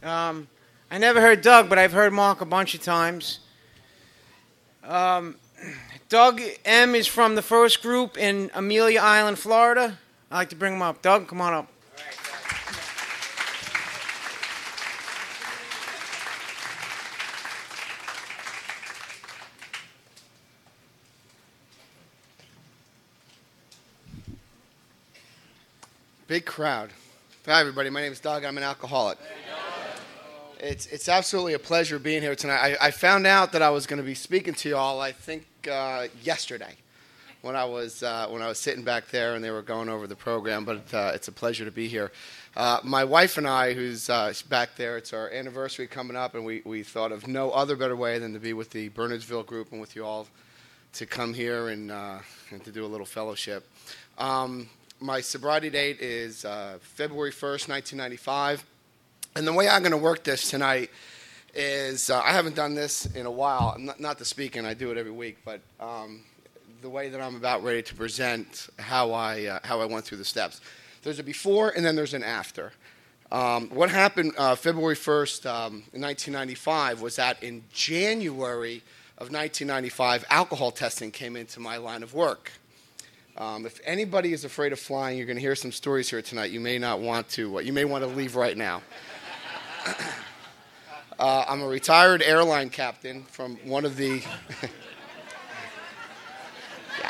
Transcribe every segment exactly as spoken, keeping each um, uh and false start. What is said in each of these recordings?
Um, I never heard Doug, but I've heard Mark a bunch of times. Um, Doug M. is from the first group in Amelia Island, Florida. I'd like to bring him up. Doug, come on up. Big crowd. Hi, everybody. My name is Doug. I'm an alcoholic. It's it's absolutely a pleasure being here tonight. I, I found out that I was going to be speaking to you all, I think, uh, yesterday when I was uh, when I was sitting back there and they were going over the program. But uh, it's a pleasure to be here. Uh, my wife and I, who's uh, back there, it's our anniversary coming up, and we, we thought of no other better way than to be with the Bernardsville group and with you all to come here and uh, and to do a little fellowship. Um, my sobriety date is uh, February first, nineteen ninety-five. And the way I'm going to work this tonight is, uh, I haven't done this in a while, not, not the speaking, I do it every week, but um, the way that I'm about ready to present how I uh, how I went through the steps. There's a before and then there's an after. Um, what happened uh, February first, um, in nineteen ninety-five was that in January of nineteen ninety-five, alcohol testing came into my line of work. Um, if anybody is afraid of flying, you're going to hear some stories here tonight. You may not want to, uh, you may want to leave right now. uh, I'm a retired airline captain from one of the... yeah.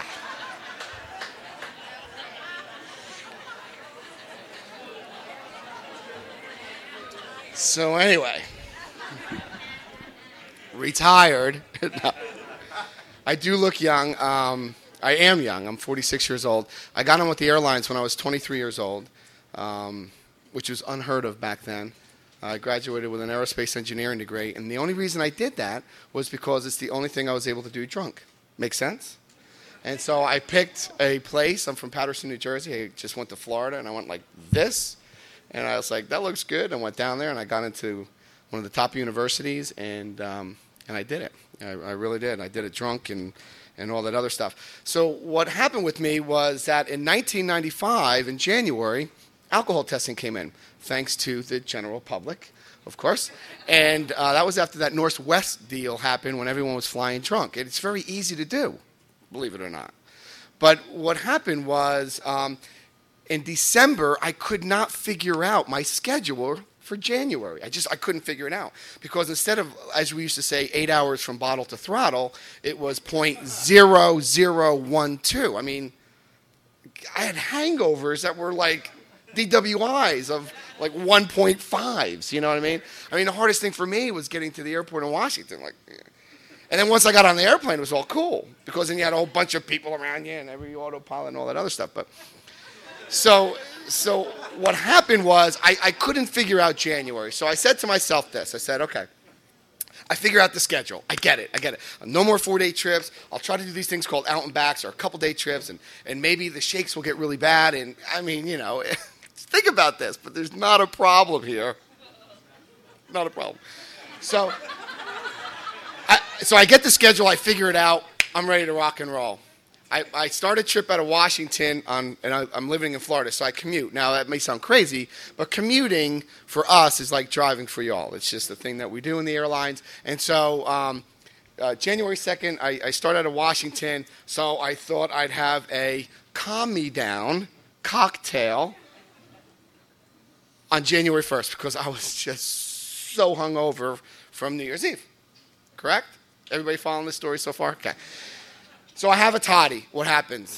So anyway, retired. No. I do look young. Um, I am young. I'm forty-six years old. I got on with the airlines when I was twenty-three years old, um, which was unheard of back then. I graduated with an aerospace engineering degree, and the only reason I did that was because it's the only thing I was able to do drunk. Make sense? And so I picked a place. I'm from Paterson, New Jersey. I just went to Florida, and I went like this. And I was like, that looks good. I went down there, and I got into one of the top universities, and um, and I did it. I, I really did. I did it drunk and, and all that other stuff. So what happened with me was that in nineteen ninety-five, in January, alcohol testing came in, thanks to the general public, of course. And uh, that was after that Northwest deal happened when everyone was flying drunk. It's very easy to do, believe it or not. But what happened was um, in December, I could not figure out my schedule for January. I just, I couldn't figure it out. Because instead of, as we used to say, eight hours from bottle to throttle, it was point zero zero one two. I mean, I had hangovers that were like D W Is of like one point fives, you know what I mean? I mean, the hardest thing for me was getting to the airport in Washington. Like, and then once I got on the airplane, it was all cool. Because then you had a whole bunch of people around you and every autopilot and all that other stuff. But So, so what happened was I, I couldn't figure out January. So I said to myself this. I said, okay, I figure out the schedule. I get it. I get it. No more four-day trips. I'll try to do these things called out and backs or a couple-day trips, and, and maybe the shakes will get really bad. And, I mean, you know, think about this, but there's not a problem here. Not a problem. So I, so I get the schedule. I figure it out. I'm ready to rock and roll. I, I start a trip out of Washington, on, and I, I'm living in Florida, so I commute. Now, that may sound crazy, but commuting for us is like driving for y'all. It's just a thing that we do in the airlines. And so um, uh, January second, I, I start out of Washington, so I thought I'd have a calm-me-down cocktail on January first because I was just so hungover from New Year's Eve. Correct? Everybody following this story so far? Okay. So I have a toddy. What happens?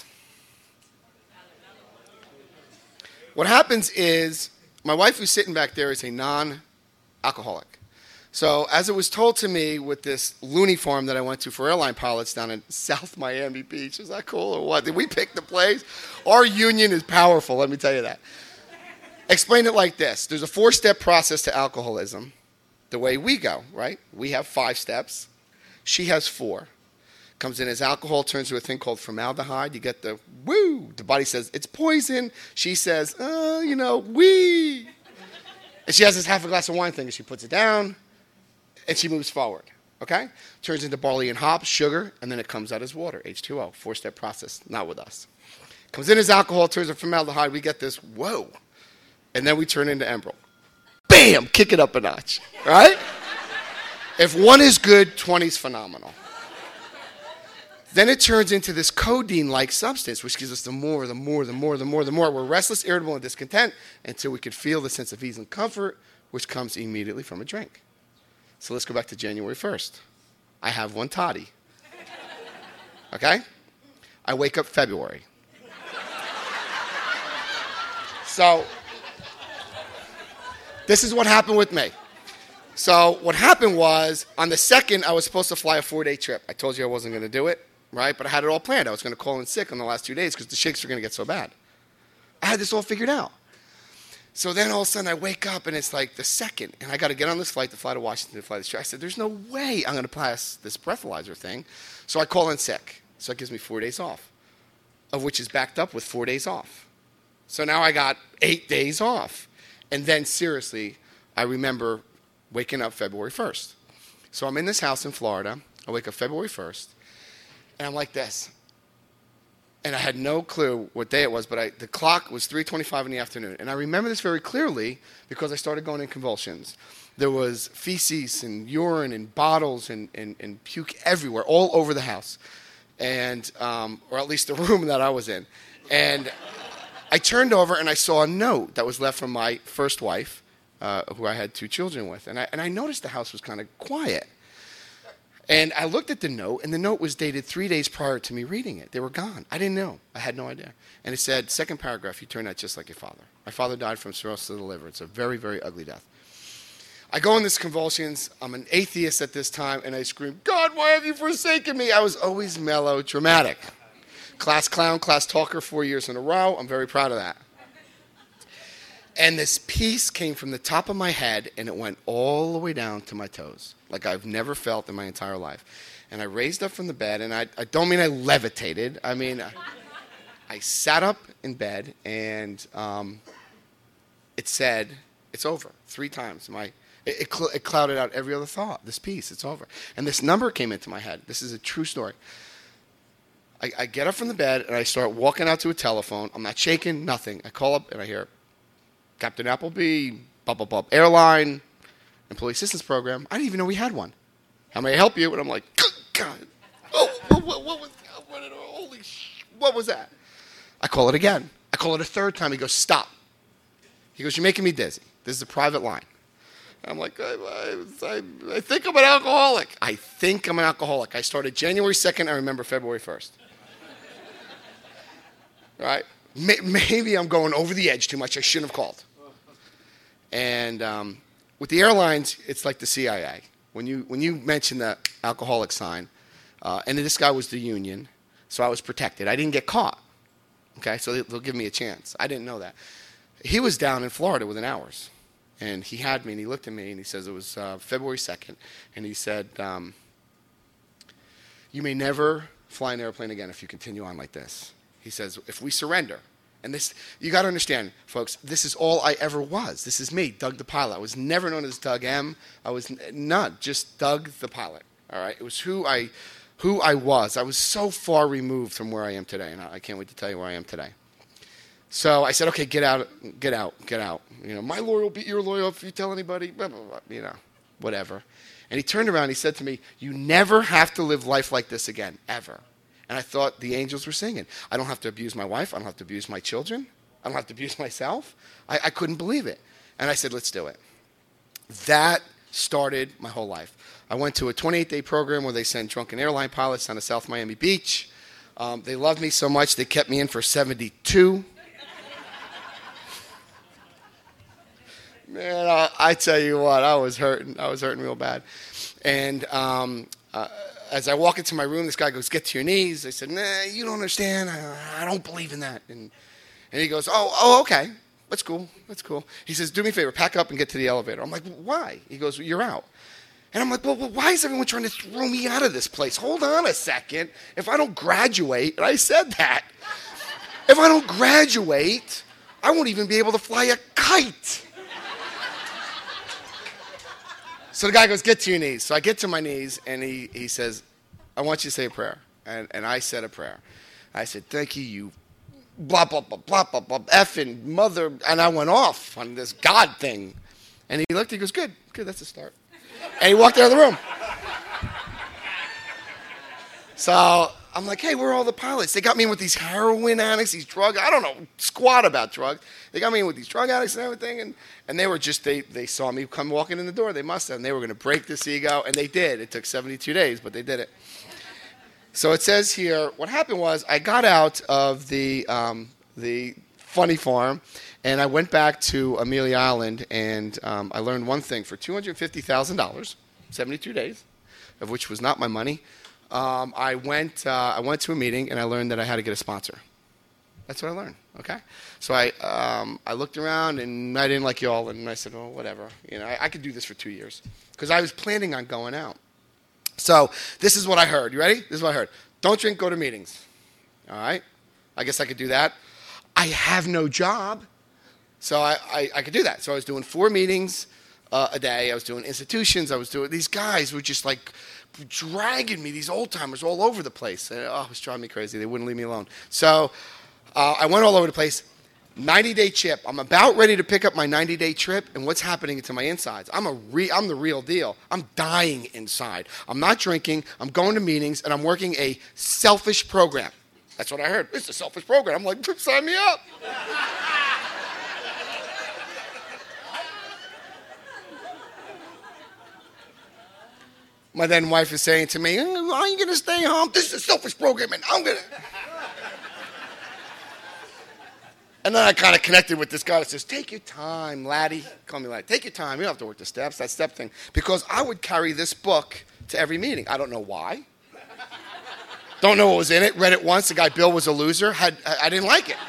What happens is my wife who's sitting back there is a non-alcoholic. So as it was told to me with this loony farm that I went to for airline pilots down in South Miami Beach, is that cool or what? Did we pick the place? Our union is powerful, let me tell you that. Explain it like this. There's a four-step process to alcoholism the way we go, right? We have five steps. She has four. Comes in as alcohol, turns to a thing called formaldehyde. You get the woo. The body says, it's poison. She says, oh, you know, wee. And she has this half a glass of wine thing, and she puts it down, and she moves forward, okay? Turns into barley and hops, sugar, and then it comes out as water, H two O, four-step process, not with us. Comes in as alcohol, turns to formaldehyde. We get this, whoa. And then we turn into Enbrel. Bam! bam, kick it up a notch, right? If one is good, twenty is phenomenal. Then it turns into this codeine-like substance, which gives us the more, the more, the more, the more, the more. We're restless, irritable, and discontent until we could feel the sense of ease and comfort, which comes immediately from a drink. So let's go back to January first. I have one toddy. Okay? I wake up February. So this is what happened with me. So what happened was, on the second, I was supposed to fly a four-day trip. I told you I wasn't going to do it, right? But I had it all planned. I was going to call in sick on the last two days because the shakes were going to get so bad. I had this all figured out. So then all of a sudden I wake up and it's like the second, and I got to get on this flight to fly to Washington to fly this trip. I said, there's no way I'm going to pass this breathalyzer thing. So I call in sick. So it gives me four days off, of which is backed up with four days off. So now I got eight days off. And then seriously, I remember waking up February first. So I'm in this house in Florida. I wake up February first, and I'm like this. And I had no clue what day it was, but I, the clock was three twenty-five in the afternoon. And I remember this very clearly because I started going in convulsions. There was feces and urine and bottles and, and, and puke everywhere, all over the house, and um, or at least the room that I was in. And I turned over and I saw a note that was left from my first wife, uh, who I had two children with. And I, and I noticed the house was kind of quiet. And I looked at the note, and the note was dated three days prior to me reading it. They were gone. I didn't know. I had no idea. And it said, second paragraph, you turned out just like your father. My father died from cirrhosis of the liver. It's a very, very ugly death. I go in these convulsions. I'm an atheist at this time, and I scream, God, why have you forsaken me? I was always melodramatic. Class clown, class talker, four years in a row. I'm very proud of that. And this peace came from the top of my head, and it went all the way down to my toes, like I've never felt in my entire life. And I raised up from the bed, and I, I don't mean I levitated. I mean, I, I sat up in bed, and um, it said, it's over, three times. My It, it, cl- it clouded out every other thought. This peace, it's over. And this number came into my head. This is a true story. I, I get up from the bed, and I start walking out to a telephone. I'm not shaking, nothing. I call up, and I hear, Captain Appleby, blah, blah, blah, airline, employee assistance program. I didn't even know we had one. How may I help you? And I'm like, God, oh, what, what, what was that? What, holy sh- what was that? I call it again. I call it a third time. He goes, stop. He goes, you're making me dizzy. This is a private line. And I'm like, I, I, I, I think I'm an alcoholic. I think I'm an alcoholic. I started January second. I remember February first. Right? Maybe I'm going over the edge too much. I shouldn't have called. And um, with the airlines, it's like the C I A. When you when you mention the alcoholic sign, uh, and this guy was the union, so I was protected. I didn't get caught. Okay, so they'll give me a chance. I didn't know that. He was down in Florida within hours, and he had me, and he looked at me, and he says it was uh, February second, and he said, um, "You may never fly an airplane again if you continue on like this." He says, if we surrender, and this, you got to understand, folks, this is all I ever was. This is me, Doug the pilot. I was never known as Doug M. I was not just Doug the pilot, all right? It was who I, who I was. I was so far removed from where I am today, and I can't wait to tell you where I am today. So I said, okay, get out, get out, get out. You know, my lawyer will beat your lawyer if you tell anybody, blah, blah, blah, you know, whatever. And he turned around, he said to me, you never have to live life like this again, ever. And I thought the angels were singing. I don't have to abuse my wife. I don't have to abuse my children. I don't have to abuse myself. I, I couldn't believe it. And I said, let's do it. That started my whole life. I went to a twenty-eight day program where they send drunken airline pilots down to South Miami Beach. Um, they loved me so much, they kept me in for seventy-two. Man, I, I tell you what, I was hurting. I was hurting real bad. And um, uh, as I walk into my room, this guy goes, get to your knees. I said, nah, you don't understand. I, I don't believe in that. And, and he goes, oh, oh, okay. That's cool. That's cool. He says, do me a favor, pack up and get to the elevator. I'm like, why? He goes, well, you're out. And I'm like, well, well, why is everyone trying to throw me out of this place? Hold on a second. If I don't graduate, and I said that, if I don't graduate, I won't even be able to fly a kite. So the guy goes, get to your knees. So I get to my knees, and he, he says, I want you to say a prayer. And, and I said a prayer. I said, thank you, you blah, blah, blah, blah, blah, blah, effing mother. And I went off on this God thing. And he looked, he goes, good, good, that's a start. And he walked out of the room. So I'm like, hey, where are all the pilots? They got me in with these heroin addicts, these drug, I don't know, squat about drugs. They got me in with these drug addicts and everything. And, and they were just, they, they saw me come walking in the door. They must have. And they were going to break this ego. And they did. It took seventy-two days, but they did it. So it says here, what happened was I got out of the um, the funny farm, and I went back to Amelia Island, and um, I learned one thing. For two hundred fifty thousand dollars, seventy-two days, of which was not my money, um, I went uh, I went to a meeting, and I learned that I had to get a sponsor. That's what I learned, okay? So I um, I looked around, and I didn't like y'all, and I said, oh, whatever. You know, I, I could do this for two years. Because I was planning on going out. So this is what I heard. You ready? This is what I heard. Don't drink, go to meetings. All right? I guess I could do that. I have no job, so I, I, I could do that. So I was doing four meetings uh, a day. I was doing institutions. I was doing – these guys were just like dragging me, these old-timers all over the place. And, oh, it was driving me crazy. They wouldn't leave me alone. So uh, I went all over the place. ninety-day trip. I'm about ready to pick up my ninety-day trip, and what's happening to my insides? I'm a re- I'm the real deal. I'm dying inside. I'm not drinking. I'm going to meetings, and I'm working a selfish program. That's what I heard. It's a selfish program. I'm like, sign me up. My then wife is saying to me, are you going to stay home? This is a selfish program, and I'm going to... And then I kind of connected with this guy that says, take your time, laddie. Call me laddie. Take your time. You don't have to work the steps, that step thing. Because I would carry this book to every meeting. I don't know why. Don't know what was in it. Read it once. The guy, Bill, was a loser. Had, I didn't like it.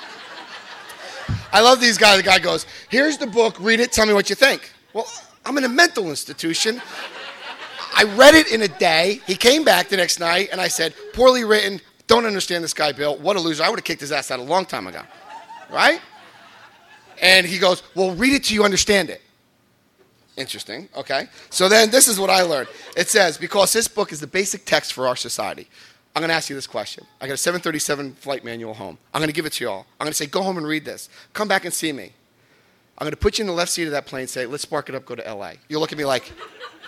I love these guys. The guy goes, here's the book. Read it. Tell me what you think. Well, I'm in a mental institution. I read it in a day. He came back the next night, and I said, poorly written. Don't understand this guy, Bill. What a loser. I would have kicked his ass out a long time ago. Right? And he goes, well, read it till you understand it. Interesting. Okay. So then this is what I learned. It says, because this book is the basic text for our society, I'm going to ask you this question. I got a seven thirty-seven flight manual home. I'm going to give it to y'all. I'm going to say, go home and read this. Come back and see me. I'm going to put you in the left seat of that plane and say, let's spark it up, go to L A. You'll look at me like,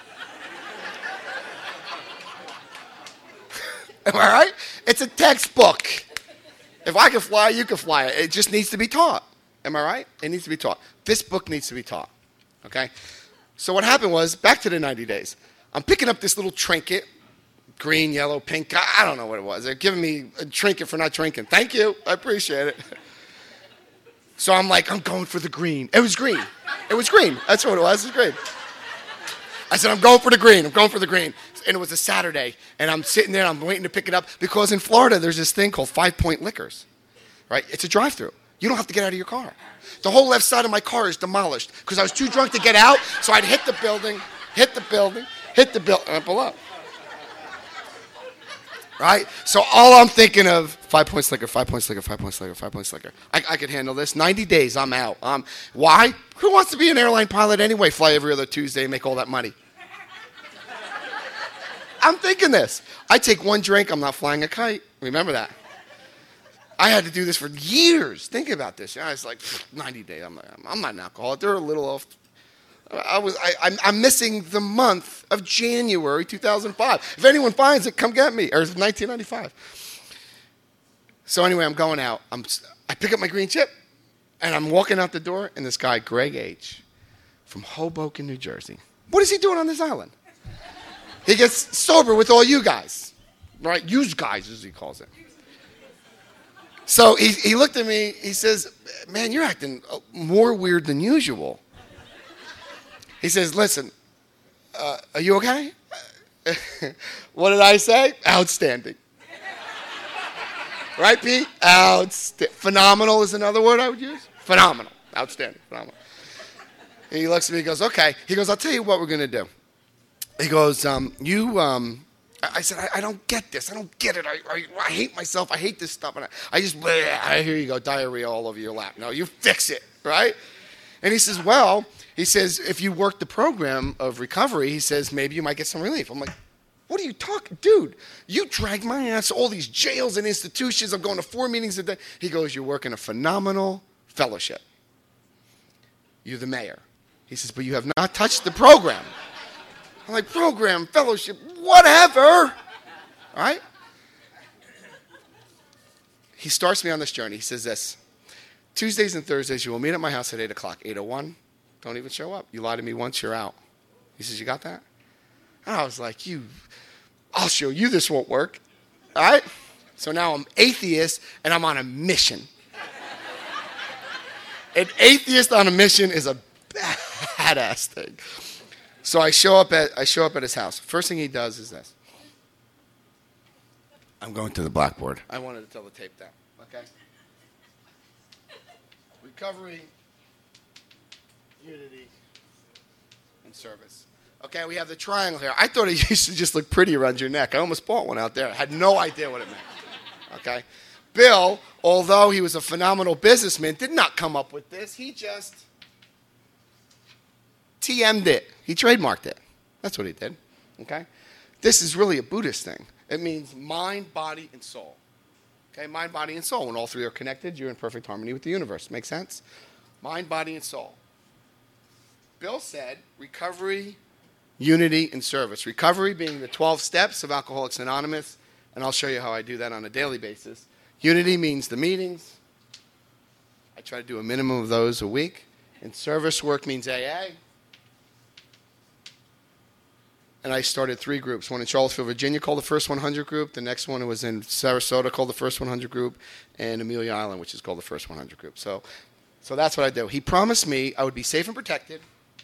am I right? It's a textbook. If I can fly, you can fly it. It just needs to be taught. Am I right? It needs to be taught. This book needs to be taught. Okay? So what happened was, back to the ninety days, I'm picking up this little trinket, green, yellow, pink. I don't know what it was. They're giving me a trinket for not drinking. Thank you. I appreciate it. So I'm like, I'm going for the green. It was green. It was green. That's what it was. It was green. I said, I'm going for the green. I'm going for the green. And it was a Saturday, and I'm sitting there, I'm waiting to pick it up, because in Florida, there's this thing called Five Point Liquors, right? It's a drive-through. You don't have to get out of your car. The whole left side of my car is demolished, because I was too drunk to get out, so I'd hit the building, hit the building, hit the building, and pull up. Right? So all I'm thinking of, Five Points Liquor, Five Points Liquor, Five Points Liquor, Five Points Liquor. I, I could handle this. ninety days, I'm out. Um, why? Who wants to be an airline pilot anyway? Fly every other Tuesday and make all that money. I'm thinking this. I take one drink, I'm not flying a kite. Remember that. I had to do this for years. Think about this. I was like, ninety days. I'm, like, I'm not an alcoholic. They're a little off. I was, I, I'm, I'm missing the month of January two thousand five. If anyone finds it, come get me. Or nineteen ninety-five. So anyway, I'm going out. I'm, I pick up my green chip, and I'm walking out the door, and this guy, Greg H., from Hoboken, New Jersey. What is he doing on this island? He gets sober with all you guys, right? Use guys, as he calls it. So he, he looked at me. He says, man, you're acting more weird than usual. He says, listen, uh, are you okay? What did I say? Outstanding. Right, Pete? Outstanding. Phenomenal is another word I would use. Phenomenal. Outstanding. Phenomenal. And he looks at me and goes, okay. He goes, I'll tell you what we're going to do. He goes, um, you, um, I said, I, I don't get this. I don't get it. I, I, I hate myself. I hate this stuff. And I, I just, bleh, here you go, diarrhea all over your lap. No, you fix it, right? And he says, well, he says, if you work the program of recovery, he says, maybe you might get some relief. I'm like, what are you talking? Dude, you dragged my ass to all these jails and institutions. I'm going to four meetings a day. He goes, you're working a phenomenal fellowship. You're the mayor. He says, but you have not touched the program. I'm like, program, fellowship, whatever. All right? He starts me on this journey. He says this, Tuesdays and Thursdays, you will meet at my house at eight o'clock. eight oh one, don't even show up. You lie to me once, you're out. He says, you got that? And I was like, you, I'll show you this won't work. All right? So now I'm atheist, and I'm on a mission. An atheist on a mission is a badass thing. So I show up at I show up at his house. First thing he does is this. I'm going to the blackboard. I wanted to tell the tape down. Okay. Recovery, unity, and service. Okay, we have the triangle here. I thought it used to just look pretty around your neck. I almost bought one out there. I had no idea what it meant. Okay. Bill, although he was a phenomenal businessman, did not come up with this. He just T M'd it. He trademarked it. That's what he did. Okay? This is really a Buddhist thing. It means mind, body, and soul. Okay? Mind, body, and soul. When all three are connected, you're in perfect harmony with the universe. Make sense? Mind, body, and soul. Bill said recovery, unity, and service. Recovery being the twelve steps of Alcoholics Anonymous, and I'll show you how I do that on a daily basis. Unity means the meetings. I try to do a minimum of those a week. And service work means A A. And I started three groups. One in Charlottesville, Virginia called the First one hundred Group. The next one was in Sarasota called the First one hundred Group. And Amelia Island, which is called the First one hundred Group. So, so that's what I do. He promised me I would be safe and protected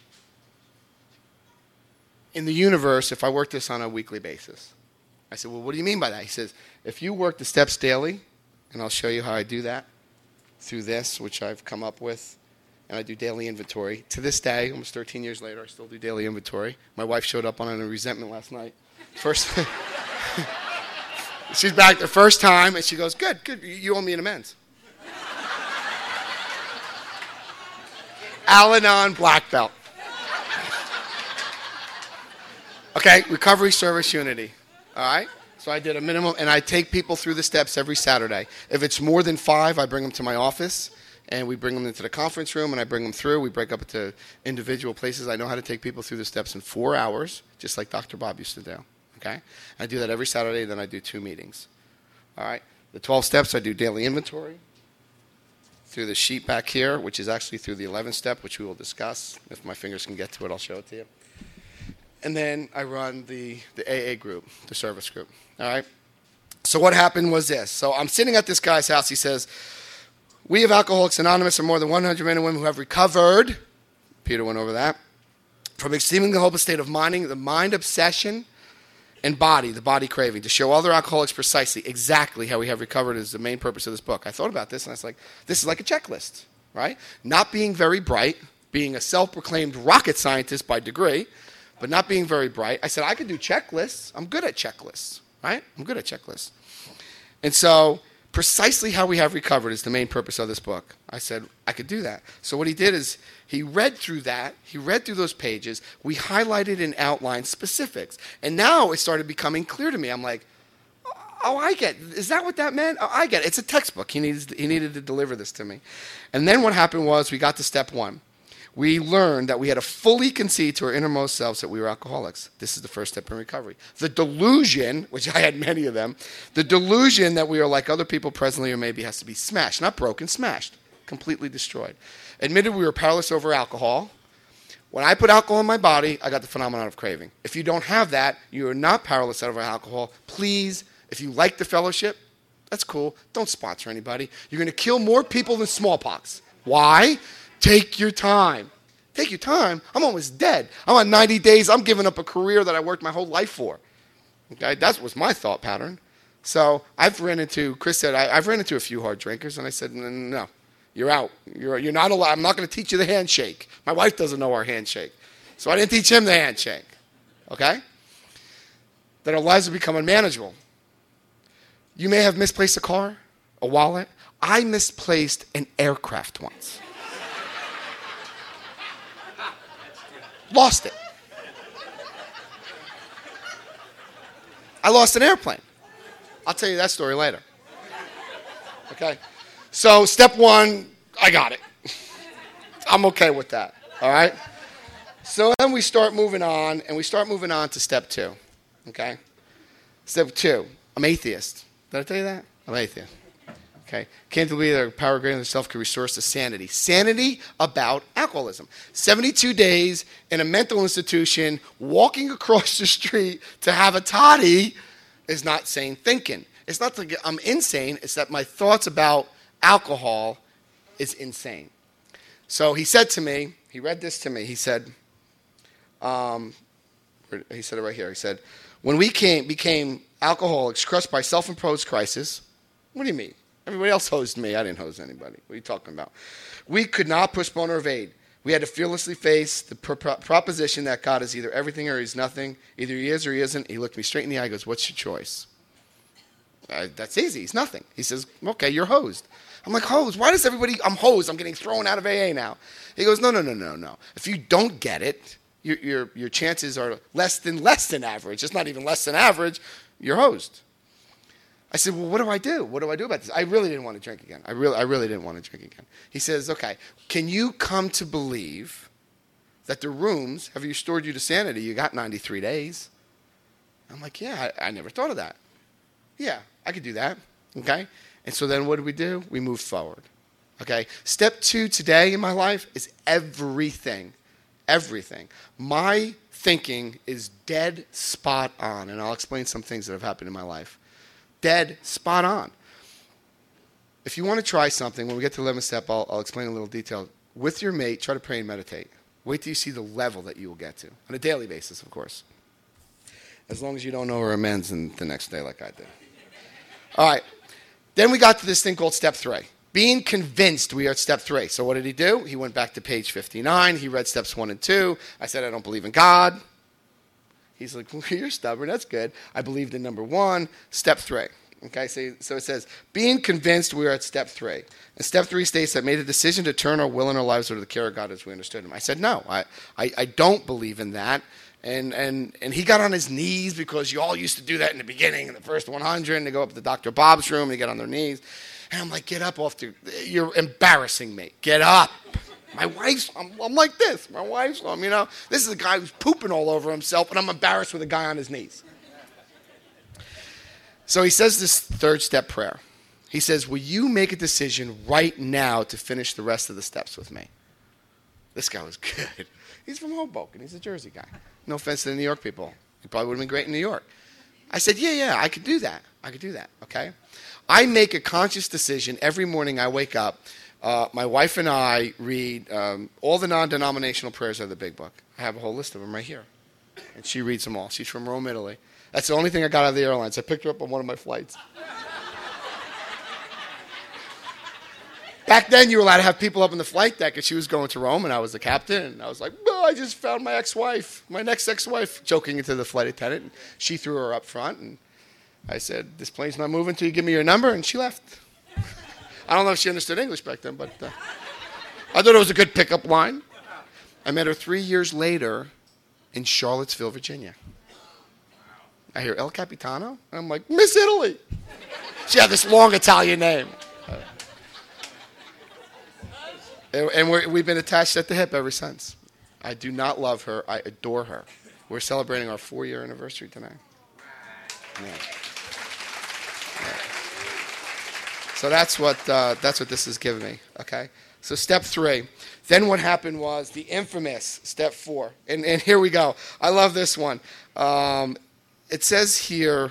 in the universe if I worked this on a weekly basis. I said, well, what do you mean by that? He says, if you work the steps daily, and I'll show you how I do that through this, which I've come up with, and I do daily inventory. To this day, almost thirteen years later, I still do daily inventory. My wife showed up on a resentment last night. First, she's back the first time, and she goes, good, good, you owe me an amends. Al-Anon black belt. Okay, recovery, service, unity. All right? So I did a minimum, and I take people through the steps every Saturday. If it's more than five, I bring them to my office, and we bring them into the conference room, and I bring them through. We break up into individual places. I know how to take people through the steps in four hours, just like Doctor Bob used to do. Okay? I do that every Saturday, then I do two meetings. All right? The twelve steps, I do daily inventory through the sheet back here, which is actually through the eleventh step, which we will discuss. If my fingers can get to it, I'll show it to you. And then I run the, the A A group, the service group. All right? So what happened was this. So I'm sitting at this guy's house. He says, we of Alcoholics Anonymous are more than one hundred men and women who have recovered, Peter went over that, from exceeding the hopeless state of minding, the mind obsession, and body, the body craving, to show other alcoholics precisely, exactly how we have recovered is the main purpose of this book. I thought about this, and I was like, this is like a checklist, right? Not being very bright, being a self-proclaimed rocket scientist by degree, but not being very bright. I said, I could do checklists. I'm good at checklists, right? I'm good at checklists. And so precisely how we have recovered is the main purpose of this book. I said, I could do that. So what he did is he read through that. He read through those pages. We highlighted and outlined specifics. And now it started becoming clear to me. I'm like, oh, I get it. Is that what that meant? Oh, I get it. It's a textbook. He needs, he needed to deliver this to me. And then what happened was we got to step one. We learned that we had to fully concede to our innermost selves that we were alcoholics. This is the first step in recovery. The delusion, which I had many of them, the delusion that we are like other people presently or maybe has to be smashed. Not broken, smashed. Completely destroyed. Admitted we were powerless over alcohol. When I put alcohol in my body, I got the phenomenon of craving. If you don't have that, you are not powerless over alcohol. Please, if you like the fellowship, that's cool. Don't sponsor anybody. You're going to kill more people than smallpox. Why? Take your time. Take your time. I'm almost dead. I'm on ninety days. I'm giving up a career that I worked my whole life for. Okay, that was my thought pattern. So I've ran into, Chris said, I, I've ran into a few hard drinkers, and I said, no, you're out. You're, you're not allowed. I'm not going to teach you the handshake. My wife doesn't know our handshake. So I didn't teach him the handshake. Okay? That our lives will become unmanageable. You may have misplaced a car, a wallet. I misplaced an aircraft once. Lost it. I lost an airplane. I'll tell you that story later. Okay? So step one, I got it. I'm okay with that. All right? So then we start moving on, and we start moving on to step two. Okay? Step two, I'm atheist. Did I tell you that? I'm atheist. Okay? Can't believe that power greater than yourself can restore us to sanity. Sanity about alcoholism. seventy-two days in a mental institution, walking across the street to have a toddy is not sane thinking. It's not that I'm insane, it's that my thoughts about alcohol is insane. So he said to me, he read this to me, he said, um, he said it right here, he said, when we came, became alcoholics crushed by self-imposed crisis, what do you mean? Everybody else hosed me, I didn't hose anybody. What are you talking about? We could not postpone or evade. We had to fearlessly face the pro- pro- proposition that God is either everything or he's nothing. Either he is or he isn't. He looked me straight in the eye and goes, what's your choice? Uh, that's easy. He's nothing. He says, okay, you're hosed. I'm like, hosed? Why does everybody, I'm hosed. I'm getting thrown out of A A now. He goes, no, no, no, no, no. If you don't get it, your, your, your chances are less than less than average. It's not even less than average. You're hosed. I said, well, what do I do? What do I do about this? I really didn't want to drink again. I really, I really didn't want to drink again. He says, okay, can you come to believe that the rooms have restored you to sanity? You got ninety-three days. I'm like, yeah, I, I never thought of that. Yeah, I could do that, okay? And so then what did we do? We moved forward, okay? Step two today in my life is everything, everything. My thinking is dead spot on, and I'll explain some things that have happened in my life. Dead spot on. If you want to try something, when we get to the eleventh step, I'll, I'll explain in a little detail. With your mate, try to pray and meditate. Wait till you see the level that you will get to, on a daily basis, of course. As long as you don't know her amends in the next day like I did. All right. Then we got to this thing called step three. Being convinced we are at step three. So what did he do? He went back to page fifty-nine. He read steps one and two. I said, I don't believe in God. He's like, well, you're stubborn. That's good. I believed in number one. Step three. Okay, so, so it says, being convinced we are at step three. And step three states that made a decision to turn our will and our lives over to the care of God as we understood him. I said, no, I, I, I don't believe in that. And, and, and he got on his knees because you all used to do that in the beginning, in the first one hundred, and they go up to Doctor Bob's room and they get on their knees. And I'm like, get up off the, you're embarrassing me. Get up. My wife's, I'm, I'm like this. My wife's, um, you know, this is a guy who's pooping all over himself, and I'm embarrassed with a guy on his knees. So he says this third step prayer. He says, will you make a decision right now to finish the rest of the steps with me? This guy was good. He's from Hoboken. He's a Jersey guy. No offense to the New York people. He probably would have been great in New York. I said, yeah, yeah, I could do that. I could do that, okay? I make a conscious decision every morning I wake up. Uh, my wife and I read um, all the non-denominational prayers of the Big Book. I have a whole list of them right here. And she reads them all. She's from Rome, Italy. That's the only thing I got out of the airlines. I picked her up on one of my flights. Back then, you were allowed to have people up in the flight deck, and she was going to Rome, and I was the captain, and I was like, oh, I just found my ex-wife, my next ex-wife, joking into the flight attendant, and she threw her up front, and I said, this plane's not moving until you give me your number, and she left. I don't know if she understood English back then, but uh, I thought it was a good pickup line. I met her three years later in Charlottesville, Virginia. I hear El Capitano, and I'm like, Miss Italy. She had this long Italian name. And we're, we've been attached at the hip ever since. I do not love her. I adore her. We're celebrating our four-year anniversary tonight. Yeah. Yeah. So that's what uh, that's what this has given me. Okay. So step three. Then what happened was the infamous step four. And, and here we go. I love this one. Um, it says here,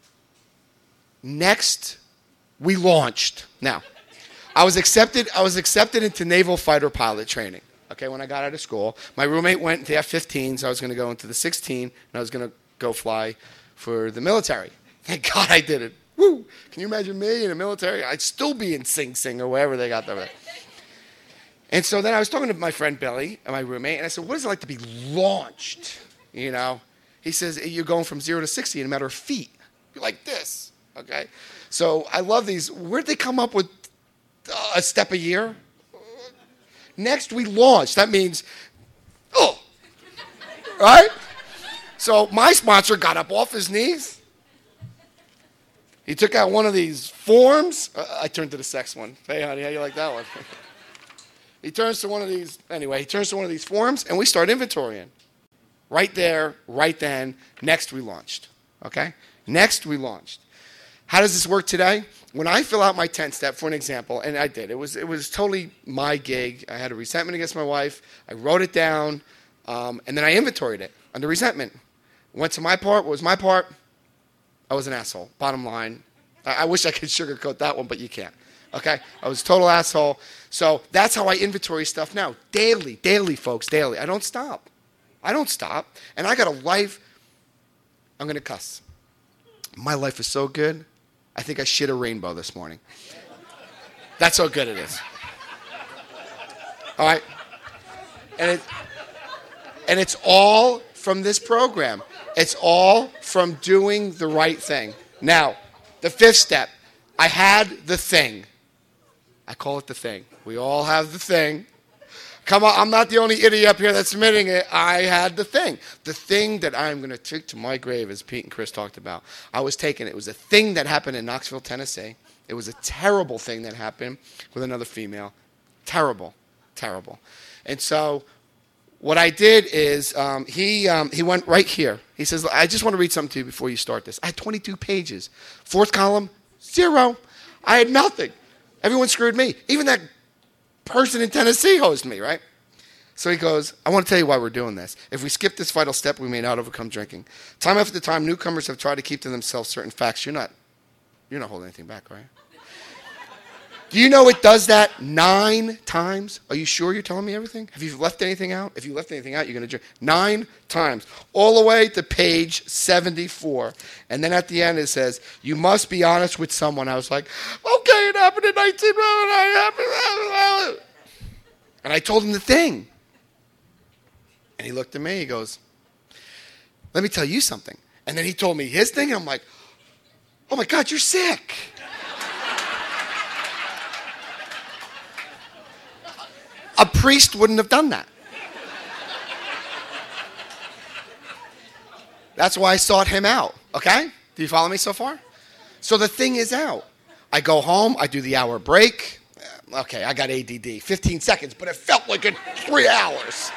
next we launched. Now, I was accepted. I was accepted into naval fighter pilot training. Okay, when I got out of school, my roommate went into F fifteen, so I was going to go into the sixteen, and I was going to go fly for the military. Thank God I did it. Woo! Can you imagine me in the military? I'd still be in Sing Sing or wherever they got that. And so then I was talking to my friend Billy, and my roommate, and I said, "What is it like to be launched?" You know, he says, "You're going from zero to sixty in a matter of feet. You're like this." Okay, so I love these. Where'd they come up with Uh, a step a year? Next, we launch. That means, oh, right? So my sponsor got up off his knees. He took out one of these forms. Uh, I turned to the sex one. Hey, honey, how you like that one? He turns to one of these, anyway, he turns to one of these forms, and we start inventorying. Right there, right then, next we launched, okay? Next we launched. How does this work today? When I fill out my ten-step, for an example, and I did, it was it was totally my gig. I had a resentment against my wife. I wrote it down, um, and then I inventoried it under resentment. Went to my part. What was my part? I was an asshole, bottom line. I, I wish I could sugarcoat that one, but you can't. Okay? I was a total asshole. So that's how I inventory stuff now. Daily, daily, folks, daily. I don't stop. I don't stop. And I got a life. I'm going to cuss. My life is so good, I think I shit a rainbow this morning. That's how good it is. All right? And, it, and it's all from this program. It's all from doing the right thing. Now, the fifth step, I had the thing. I call it the thing. We all have the thing. Come on, I'm not the only idiot up here that's admitting it. I had the thing. The thing that I'm going to take to my grave, as Pete and Chris talked about. I was taking it. It was a thing that happened in Knoxville, Tennessee. It was a terrible thing that happened with another female. Terrible, terrible. And so what I did is um, he um, he went right here. He says, I just want to read something to you before you start this. I had twenty-two pages. Fourth column, zero. I had nothing. Everyone screwed me. Even that person in Tennessee hosed me, right? So he goes, I want to tell you why we're doing this. If we skip this vital step, we may not overcome drinking. Time after time, newcomers have tried to keep to themselves certain facts. You're not, you're not holding anything back, right? Do you know it does that nine times? Are you sure you're telling me everything? Have you left anything out? If you left anything out, you're going to drink. Nine times. All the way to page seventy-four. And then at the end it says, you must be honest with someone. I was like, okay, it happened in nineteen... And I told him the thing. And he looked at me, he goes, let me tell you something. And then he told me his thing, and I'm like, oh my God, you're sick. A priest wouldn't have done that. That's why I sought him out, okay? Do you follow me so far? So the thing is out. I go home, I do the hour break. Okay, I got A D D, fifteen seconds, but it felt like it three hours.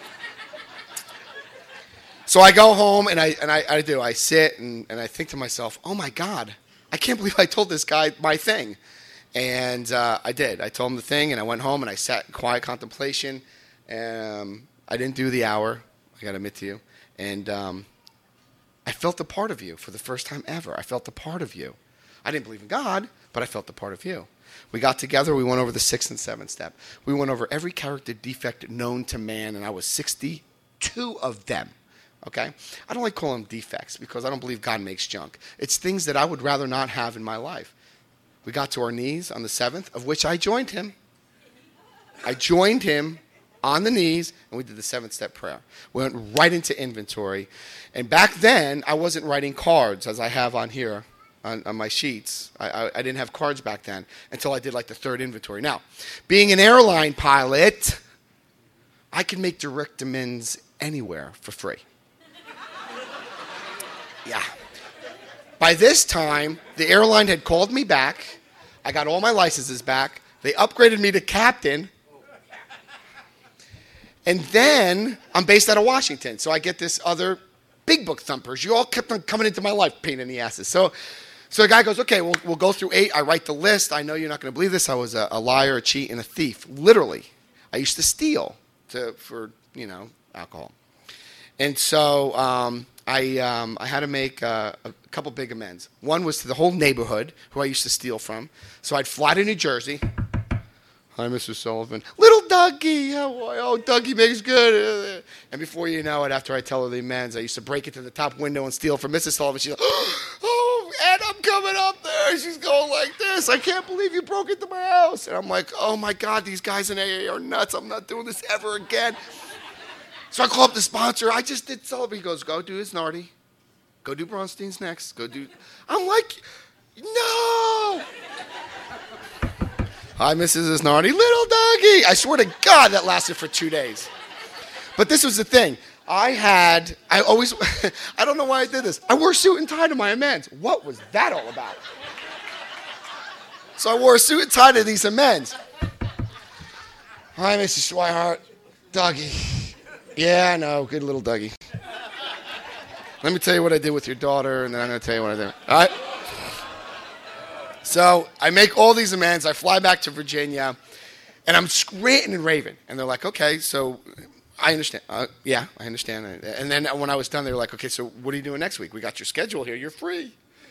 So I go home, and I and I, I do. I sit, and, and I think to myself, oh, my God, I can't believe I told this guy my thing. And uh, I did. I told him the thing, and I went home, and I sat in quiet contemplation. Um, I didn't do the hour, I got to admit to you. And um, I felt a part of you for the first time ever. I felt a part of you. I didn't believe in God, but I felt a part of you. We got together. We went over the sixth and seventh step. We went over every character defect known to man, and I was sixty-two of them. Okay? I don't like calling them defects because I don't believe God makes junk. It's things that I would rather not have in my life. We got to our knees on the seventh, of which I joined him. I joined him on the knees, and we did the seventh step prayer. We went right into inventory. And back then, I wasn't writing cards as I have on here, on, on my sheets. I, I, I didn't have cards back then until I did like the third inventory. Now, being an airline pilot, I can make direct demands anywhere for free. Yeah. By this time, the airline had called me back. I got all my licenses back. They upgraded me to captain. And then I'm based out of Washington, so I get this other big book thumpers. You all kept on coming into my life, pain in the asses. So, so the guy goes, okay, we'll, we'll go through eight. I write the list. I know you're not going to believe this. I was a, a liar, a cheat, and a thief. Literally. I used to steal to, for, you know, alcohol. And so um, I, um, I had to make uh, a couple big amends. One was to the whole neighborhood who I used to steal from. So I'd fly to New Jersey. Hi, Mister Sullivan. Little Dougie. How are you? Oh, Dougie makes good. And before you know it, after I tell her the amends, I used to break into the top window and steal from Missus Sullivan. She's like, oh, Ed, I'm coming up there. She's going like this. I can't believe you broke into my house. And I'm like, oh, my God, these guys in A A are nuts. I'm not doing this ever again. So I call up the sponsor. I just did Sullivan. He goes, go do his Nardi. Go do Bronstein's next. Go do. I'm like, no. Hi, Missus Nardi. Little Dougie. I swear to God that lasted for two days. But this was the thing. I had, I always, I don't know why I did this. I wore a suit and tie to my amends. What was that all about? So I wore a suit and tie to these amends. Hi, Missus Swihart. Dougie. Yeah, I know. Good little Dougie. Let me tell you what I did with your daughter, and then I'm going to tell you what I did. All right? So I make all these amends. I fly back to Virginia, and I'm ranting and raving. And they're like, okay, so I understand. Uh, yeah, I understand. And then when I was done, they were like, okay, so what are you doing next week? We got your schedule here. You're free.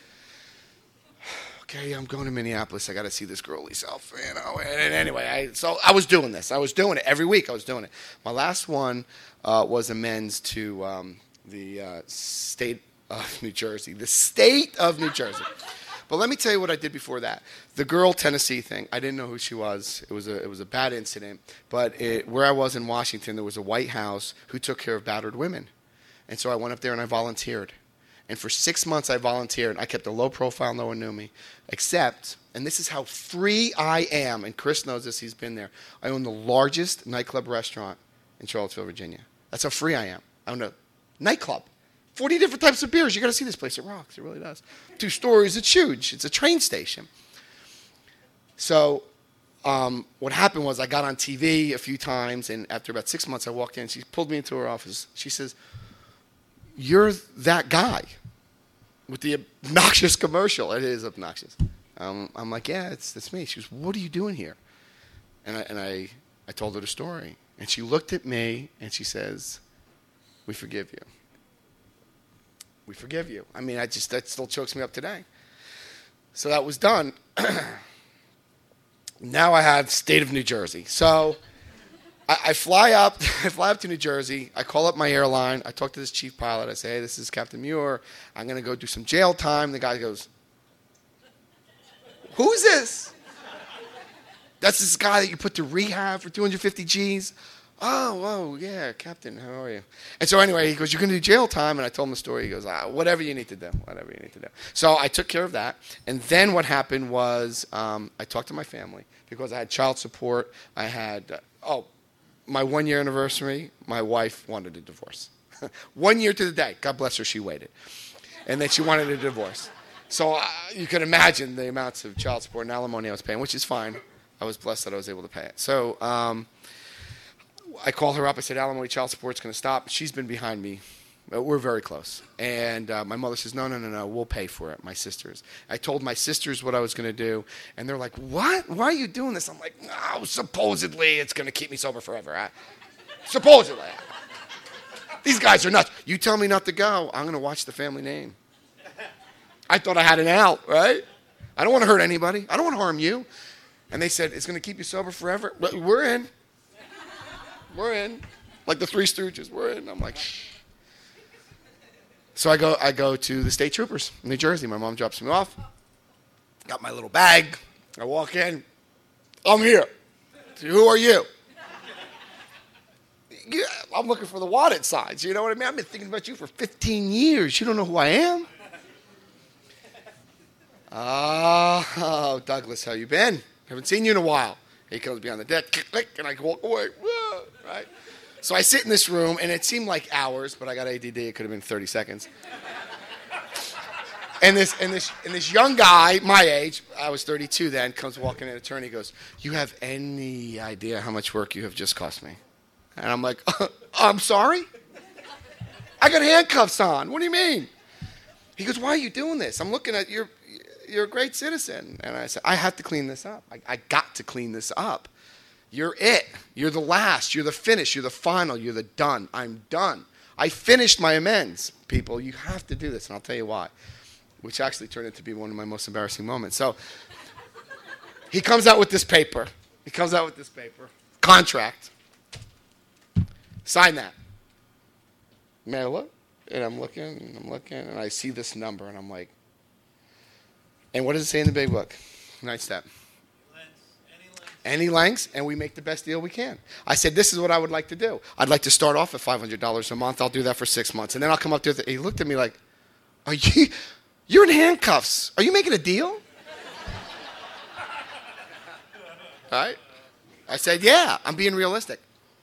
Okay, I'm going to Minneapolis. I got to see this girl, Lisa Alfano. And anyway, I, so I was doing this. I was doing it. Every week I was doing it. My last one uh, was amends to um, the uh, state of New Jersey. The state of New Jersey. But let me tell you what I did before that. The girl Tennessee thing, I didn't know who she was. It was a, it was a bad incident. But it, where I was in Washington, there was a White House who took care of battered women. And so I went up there and I volunteered. And for six months I volunteered. I kept a low profile. No one knew me. Except, and this is how free I am, and Chris knows this, he's been there. I own the largest nightclub restaurant in Charlottesville, Virginia. That's how free I am. I own a nightclub. forty different types of beers. You got to see this place. It rocks. It really does. Two stories. It's huge. It's a train station. So um, what happened was I got on T V a few times, and after about six months I walked in. She pulled me into her office. She says, "You're that guy with the obnoxious commercial." It is obnoxious. Um, I'm like, yeah, it's, it's me. She goes, "What are you doing here?" And I, and I, I told her the story. And she looked at me and she says, "We forgive you. We forgive you." I mean, I just, that still chokes me up today. So that was done. Now I have state of New Jersey. So I, I fly up, I fly up to New Jersey. I call up my airline. I talk to this chief pilot. I say, "Hey, this is Captain Muir. I'm going to go do some jail time." The guy goes, "Who's this?" "That's this guy that you put to rehab for two hundred fifty G's. "Oh, whoa, yeah, Captain, how are you?" And so anyway, he goes, "You're going to do jail time." And I told him the story. He goes, ah, whatever you need to do, whatever you need to do. So I took care of that. And then what happened was um, I talked to my family because I had child support. I had, uh, oh, my one-year anniversary, my wife wanted a divorce. One year to the day. God bless her, she waited. And then she wanted a divorce. So uh, you can imagine the amounts of child support and alimony I was paying, which is fine. I was blessed that I was able to pay it. So um, I called her up. I said, "Alimony, child support's going to stop." She's been behind me. We're very close. And uh, my mother says, no, no, no, no, we'll pay for it, my sisters. I told my sisters what I was going to do, and they're like, "What? Why are you doing this?" I'm like, "No, supposedly it's going to keep me sober forever. Huh? Supposedly. These guys are nuts. You tell me not to go, I'm going to watch the family name." I thought I had an out, right? I don't want to hurt anybody. I don't want to harm you. And they said, "It's going to keep you sober forever." We're in. We're in. Like the Three Stooges. We're in. I'm like, shh. So I go I go to the state troopers in New Jersey. My mom drops me off. Got my little bag. I walk in. "I'm here." "Who are you?" Yeah, I'm looking for the wanted signs. You know what I mean? I've been thinking about you for fifteen years. You don't know who I am? "Oh, Douglas, how you been? Haven't seen you in a while." He comes behind the deck, click, click, and I walk away. Whoa, right? So I sit in this room, and it seemed like hours, but I got A D D. It could have been thirty seconds. And this, and this, and this young guy, my age, I was thirty-two then, comes walking in. Attorney goes, "You have any idea how much work you have just cost me?" And I'm like, uh, "I'm sorry? I got handcuffs on. What do you mean?" He goes, "Why are you doing this? I'm looking at your... You're a great citizen." And I said, "I have to clean this up. I, I got to clean this up. You're it. You're the last. You're the finish. You're the final. You're the done. I'm done. I finished my amends, people. You have to do this." And I'll tell you why, which actually turned out to be one of my most embarrassing moments. So he comes out with this paper. He comes out with this paper. Contract. "Sign that." Man, I look, and I'm looking, and I'm looking, and I see this number, and I'm like, and what does it say in the big book? Ninth step. Lengths, any lengths. Any lengths, and we make the best deal we can. I said, this is what I would like to do. I'd like to start off at five hundred dollars a month. I'll do that for six months. And then I'll come up to it. He looked at me like, "Are you, you're in handcuffs. Are you making a deal?" All right. I said, "Yeah, I'm being realistic."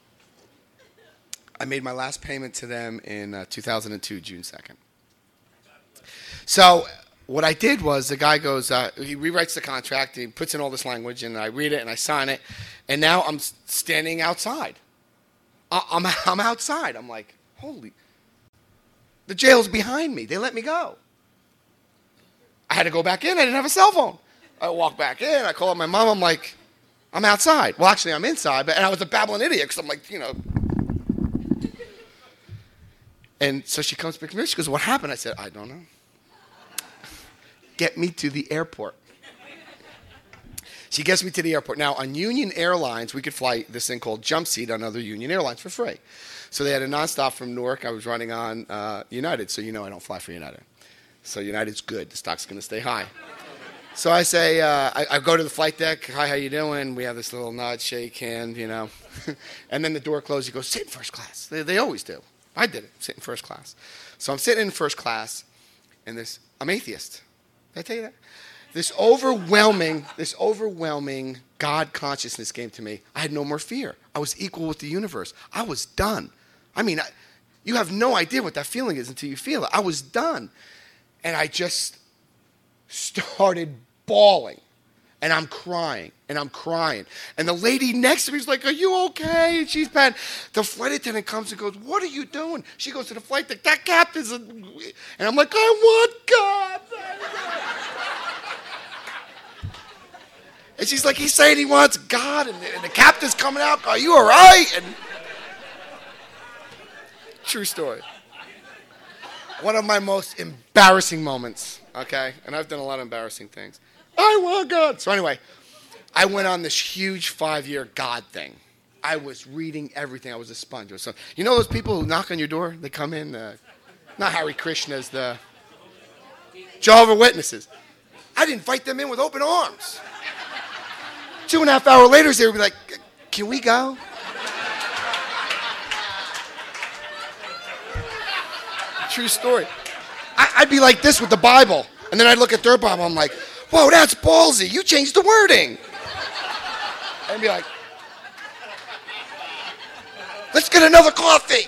I made my last payment to them in uh, two thousand two, June second. So what I did was the guy goes, uh, he rewrites the contract, he puts in all this language, and I read it and I sign it. And now I'm standing outside. I'm, I'm outside. I'm like, holy, the jail's behind me. They let me go. I had to go back in. I didn't have a cell phone. I walk back in. I call up my mom. I'm like, I'm outside. Well, actually, I'm inside. But and I was a babbling idiot because I'm like, you know. And so she comes back to me. She goes, what happened? I said, I don't know. Get me to the airport. She gets me to the airport. Now, on Union Airlines, we could fly this thing called Jump Seat on other Union Airlines for free. So they had a nonstop from Newark. I was running on uh, United, so you know I don't fly for United. So United's good. The stock's going to stay high. So I say, uh, I, I go to the flight deck. Hi, how you doing? We have this little nod, shake, hand, you know. And then the door closes. He goes, sit in first class. They, they always do. I did it, sit in first class. So I'm sitting in first class, and this, I'm atheist. Did I tell you that? This overwhelming, this overwhelming God consciousness came to me. I had no more fear. I was equal with the universe. I was done. I mean, I, you have no idea what that feeling is until you feel it. I was done. And I just started bawling. And I'm crying, and I'm crying. And the lady next to me is like, are you okay? And she's bad. The flight attendant comes and goes, what are you doing? She goes to the flight deck, that captain's a... And I'm like, I want God. And she's like, he's saying he wants God, and the, and the captain's coming out. Are you all right? And true story. One of my most embarrassing moments, okay? And I've done a lot of embarrassing things. I want God. So anyway, I went on this huge five-year God thing. I was reading everything. I was a sponge. So, you know those people who knock on your door? They come in, uh, not Hare Krishnas, the Jehovah's Witnesses. I'd invite them in with open arms. Two and a half hours later, they would be like, can we go? True story. I, I'd be like this with the Bible. And then I'd look at their Bible. I'm like, whoa, that's ballsy. You changed the wording. And be like, let's get another coffee.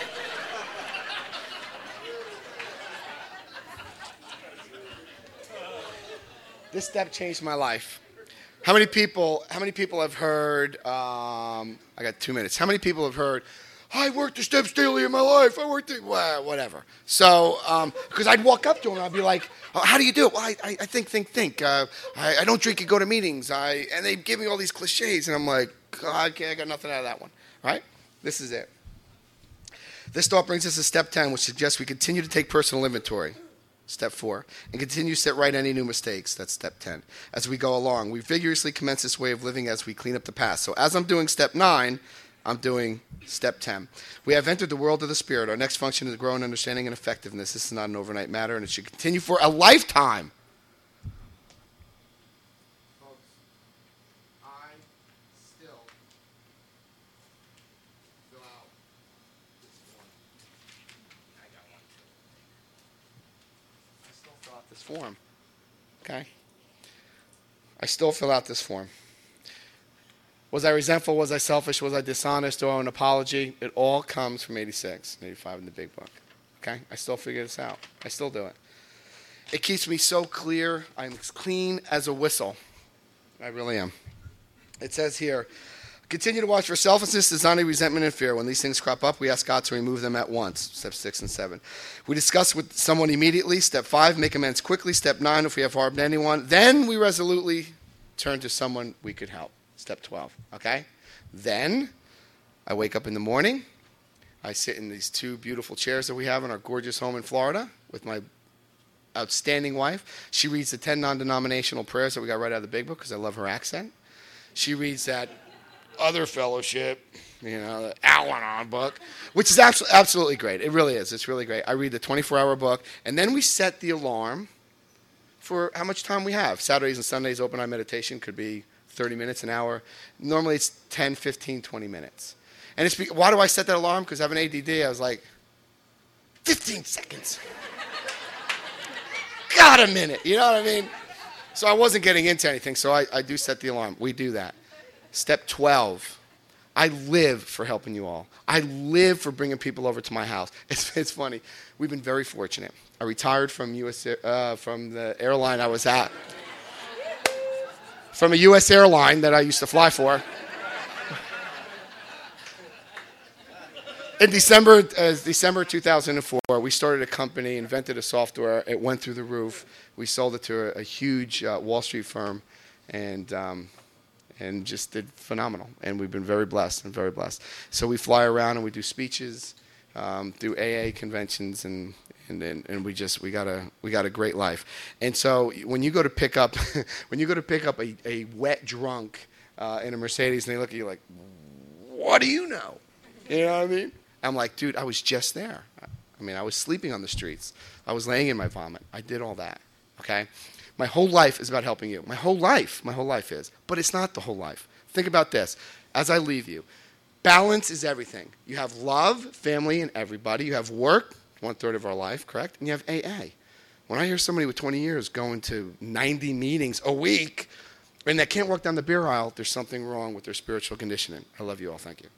This step changed my life. How many people, how many people have heard, um, I got two minutes. How many people have heard, I worked the steps daily in my life. I worked it, well, whatever. So, um, because I'd walk up to them and I'd be like, oh, how do you do it? Well, I, I, I think, think, think. Uh, I, I don't drink and go to meetings. I, and they give me all these cliches. And I'm like, God, okay, I got nothing out of that one. All right? This is it. This thought brings us to step ten, which suggests we continue to take personal inventory. Step four, and continue to set right any new mistakes. That's step ten. As we go along, we vigorously commence this way of living as we clean up the past. So as I'm doing step nine, I'm doing step ten. We have entered the world of the Spirit. Our next function is to grow in understanding and effectiveness. This is not an overnight matter, and it should continue for a lifetime. Folks, I still fill out this form. I got one. I still fill out this form. Okay? I still fill out this form. Was I resentful? Was I selfish? Was I dishonest? Do I owe an apology? It all comes from eighty-six, eighty-five in the big book. Okay? I still figure this out. I still do it. It keeps me so clear. I'm as clean as a whistle. I really am. It says here, continue to watch for selfishness, dishonesty, resentment, and fear. When these things crop up, we ask God to remove them at once. Step six and seven. We discuss with someone immediately. Step five, make amends quickly. Step nine, if we have harmed anyone. Then we resolutely turn to someone we could help. Step twelve, okay? Then I wake up in the morning. I sit in these two beautiful chairs that we have in our gorgeous home in Florida with my outstanding wife. She reads the ten non-denominational prayers that we got right out of the big book because I love her accent. She reads that other fellowship, you know, the Al-Anon book, which is absolutely, absolutely great. It really is. It's really great. I read the twenty-four hour book, and then we set the alarm for how much time we have. Saturdays and Sundays, open eye meditation could be thirty minutes, an hour. Normally it's ten, fifteen, twenty minutes. And it's be- why do I set that alarm? Because I have an A D D. I was like, fifteen seconds. Got a minute. You know what I mean? So I wasn't getting into anything, so I, I do set the alarm. We do that. Step twelve. I live for helping you all. I live for bringing people over to my house. It's, it's funny. We've been very fortunate. I retired from U S uh, from the airline I was at. From a U S airline that I used to fly for. In December, uh, December two thousand four, we started a company, invented a software. It went through the roof. We sold it to a, a huge uh, Wall Street firm, and um, and just did phenomenal. And we've been very blessed and very blessed. So we fly around and we do speeches, um, do A A conventions, and and, and and we just we got a we got a great life. And so when you go to pick up when you go to pick up a, a wet drunk uh, in a Mercedes, and they look at you like, what do you know? You know what I mean? I'm like, dude, I was just there. I mean, I was sleeping on the streets. I was laying in my vomit. I did all that, okay? My whole life is about helping you. My whole life, my whole life is. But it's not the whole life. Think about this. As I leave you, balance is everything. You have love, family, and everybody. You have work, one-third of our life, correct? And you have A A. When I hear somebody with twenty years going to ninety meetings a week and that can't walk down the beer aisle, there's something wrong with their spiritual conditioning. I love you all. Thank you.